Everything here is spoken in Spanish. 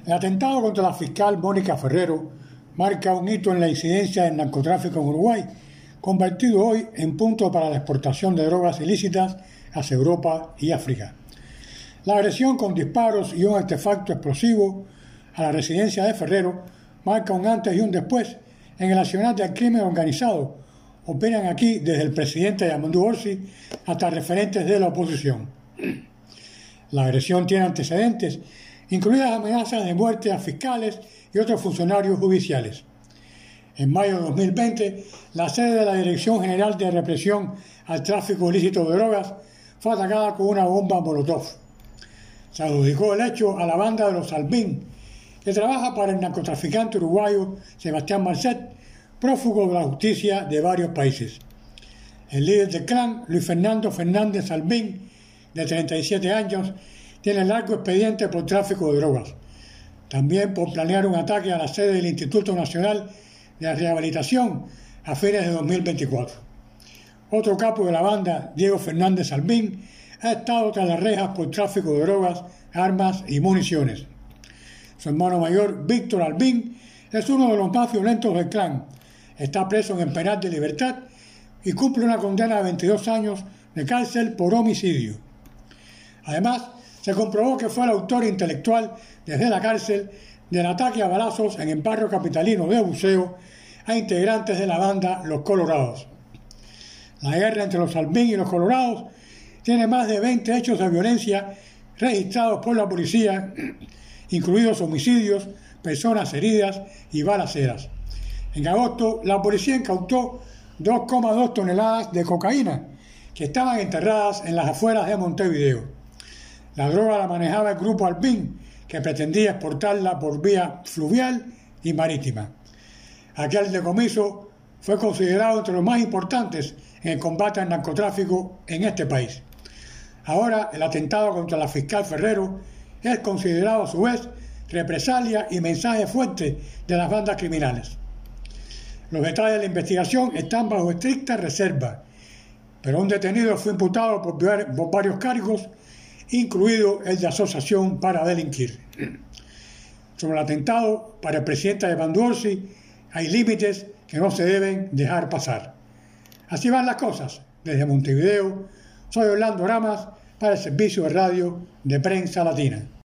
El atentado contra la fiscal Mónica Ferrero marca un hito en la incidencia del narcotráfico en Uruguay, convertido hoy en punto para la exportación de drogas ilícitas hacia Europa y África. La agresión con disparos y un artefacto explosivo a la residencia de Ferrero marca un antes y un después en el accionar del crimen organizado. Operan aquí desde el presidente Yamandu Orsi hasta referentes de la oposición. La agresión tiene antecedentes, incluidas amenazas de muerte a fiscales y otros funcionarios judiciales. En mayo de 2020, la sede de la Dirección General de Represión al Tráfico Ilícito de Drogas fue atacada con una bomba Molotov. Se adjudicó el hecho a la banda de los Albín, que trabaja para el narcotraficante uruguayo Sebastián Marcet, prófugo de la justicia de varios países. El líder del clan, Luis Fernando Fernández Albín, de 37 años, tiene largo expediente por tráfico de drogas. También por planear un ataque a la sede del Instituto Nacional de Rehabilitación a fines de 2024. Otro capo de la banda, Diego Fernández Albín, ha estado tras las rejas por tráfico de drogas, armas y municiones. Su hermano mayor, Víctor Albín, es uno de los más violentos del clan. Está preso en el penal de Libertad y cumple una condena de 22 años de cárcel por homicidio. Además, se comprobó que fue el autor intelectual, desde la cárcel, del ataque a balazos en el barrio capitalino de Buceo a integrantes de la banda Los Colorados. La guerra entre los Albín y los Colorados tiene más de 20 hechos de violencia registrados por la policía, incluidos homicidios, personas heridas y balaceras. En agosto, la policía incautó 2,2 toneladas de cocaína que estaban enterradas en las afueras de Montevideo. La droga la manejaba el grupo Albín, que pretendía exportarla por vía fluvial y marítima. Aquel decomiso fue considerado entre los más importantes en el combate al narcotráfico en este país. Ahora, el atentado contra la fiscal Ferrero es considerado a su vez represalia y mensaje fuerte de las bandas criminales. Los detalles de la investigación están bajo estricta reserva, pero un detenido fue imputado por varios cargos, incluido el de asociación para delinquir. Sobre el atentado, para el presidente Yamandu Orsi, hay límites que no se deben dejar pasar. Así van las cosas. Desde Montevideo, soy Orlando Ramas para el Servicio de Radio de Prensa Latina.